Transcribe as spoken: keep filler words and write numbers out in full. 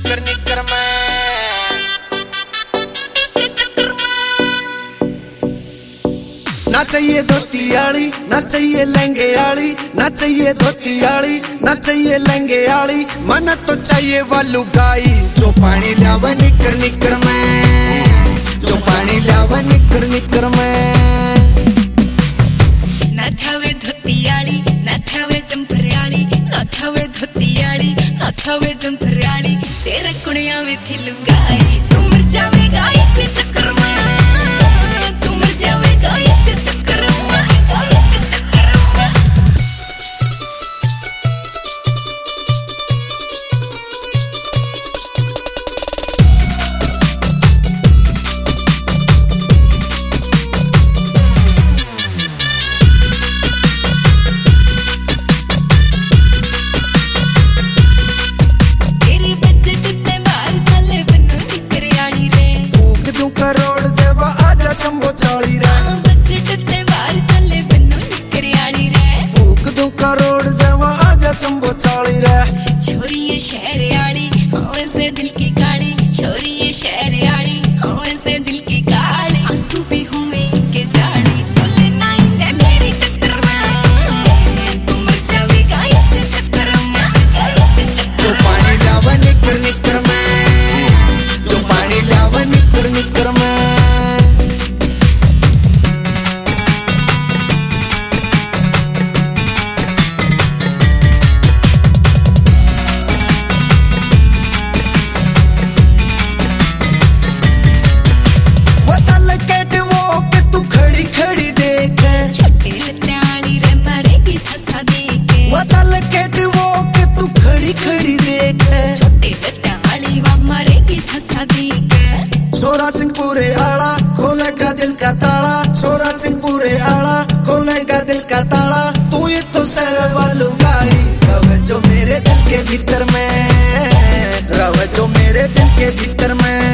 निकर निकर में ना चाहिए धोती आली, ना चाहिए लहंगे आली, ना चाहिए धोती आली, ना चाहिए लहंगे आली, मन तो चाहिए वालू गाई जो पानी लावा निकर निकर में, जो पानी लावा निकर निकर में। ना थावे धोती आली, ना थावे जंपर आली, ना थावे धोती आली, ना थावे जंपर आली, तेरे कुड़िया में थी लुगाई, तू मर जावेगा इस चक्कर में, तू मर जावेगा इस चक्कर में, इस चक्कर में। तेरी बजट ते बाहर चले बनो निकर आली रे, फूक दूं करोड़ जेवा आजा चंबो चाली रे, बजट ते बाहर चले बनो निकर आली रे, फूक दूं करोड़ जेवा आजा चंबो चाली रे। छोरी ये शहर आली, हाँ से दिल की काली, छोरी ये शहर आली, हाँ से दिल की काली, आंसू भी हुए इनके जाली, बोले ना इन्हें मेरी टक्कर में, तू मर जावेगा इस चक्कर में, इस चक्कर जो में। पानी लावा निकर निकर में, जो पानी लावा निकर निकर में। वो चल कैट वो के तू खड़ी खड़ी देख, छोटे लत्याली रे मारेगी ससा देके, वो चल कैट वो के तू खड़ी खड़ी देख। छोटे लत्याली वा मारेगी ससा देके, छोरा सिंहपुरे आला खोलेगा दिल का ताला, छोरा सिंहपुरे आला खोलेगा दिल का ताला, तू ये तो सर वालू गाई रवे जो मेरे दिल के भीतर में, रवे जो मेरे दिल के भीतर में।